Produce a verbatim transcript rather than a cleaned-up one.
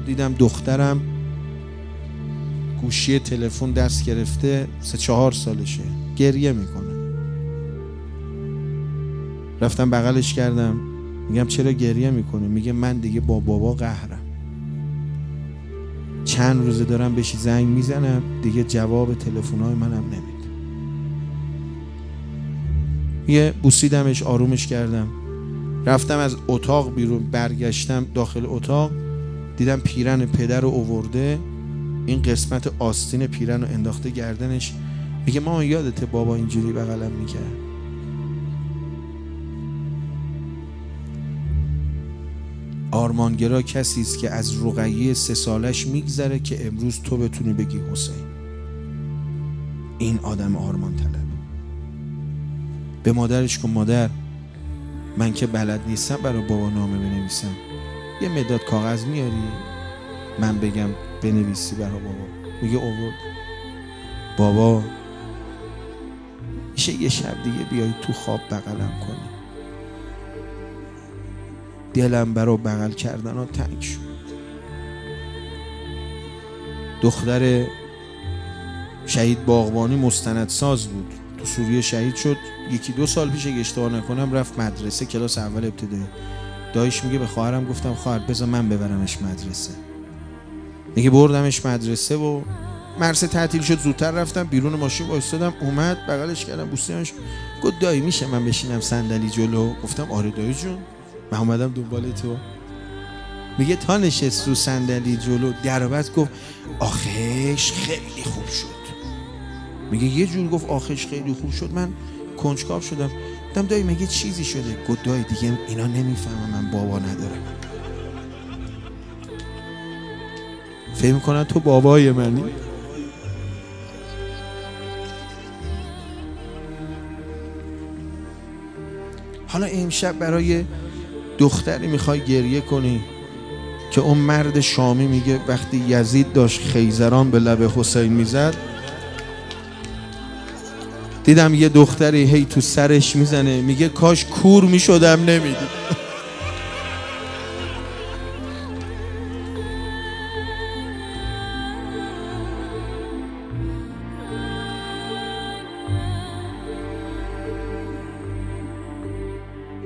دیدم دخترم گوشی تلفن دست گرفته، سه چهار سالشه، گریه میکنه. رفتم بغلش کردم، میگم چرا گریه میکنی؟ میگه من دیگه با بابا قهرم، چند روزه دارم بهش زنگ میزنم دیگه جواب تلفن‌های منم نمیده. یه بوسیدمش، آرومش کردم، رفتم از اتاق بیرون. برگشتم داخل اتاق دیدم پیرن پدر رو آورده، این قسمت آستین پیرن رو انداخته گردنش. میگه ما یادته بابا اینجوری بغلم میکرد؟ آرمانگرا کسی است که از رقیه سه سالش میگذره که امروز تو بتونی بگی حسین. این آدم آرمان طلب. به مادرش کن مادر من که بلد نیستم برای بابا نامه بنویسم، یه مداد کاغذ میاری من بگم بنویسی برای بابا؟ میگه آورد. بابا میشه یه شب دیگه بیایی تو خواب بغلم کنی؟ دلم برای بغل کردن ها تنگ شد. دختر شهید باغبانی مستندساز بود، تو سوریه شهید شد. یکی دو سال پیش اگه اشتباه نکنم رفت مدرسه، کلاس اول ابتدایی. دایش میگه به خواهرم گفتم خواهر بذار من ببرمش مدرسه. میگه بردمش مدرسه و مرسه تعطیل شد، زودتر رفتم بیرون ماشین وایسادم، اومد بغلش کردم بوسیدمش. گفت دایی میشه من بشینم صندلی جلو؟ گفتم آره دایی جون من اومدم دنبال تو. میگه تا نشست رو صندلی جلو در بعد گفت آخش خیلی خوب شد. میگه یه جور گفت آخش خیلی خوب شد، من کنجکاو شدم. گفتم دایی مگه چیزی شده؟ گفت دایی دیگه اینا نمیفهمم من بابا ندارم. فهم کنن تو بابای منی. حالا امشب برای دختری میخوای گریه کنی که اون مرد شامی میگه وقتی یزید داشت خیزران به لب حسین میزد، دیدم یه دختری هی تو سرش میزنه، میگه کاش کور میشدم نمیدید.